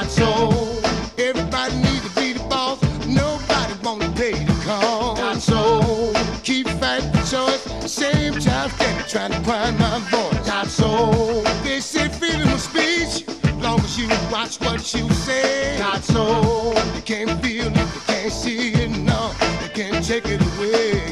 Not so. Everybody needs to be the boss. Nobody wanna pay the cost. Not so. Keep fighting for choice. Same time steady trying to find my voice. Not so. They say freedom of speech. Long as you watch what you say. Not so. They can't feel it, they can't see it, no. They can't take it away.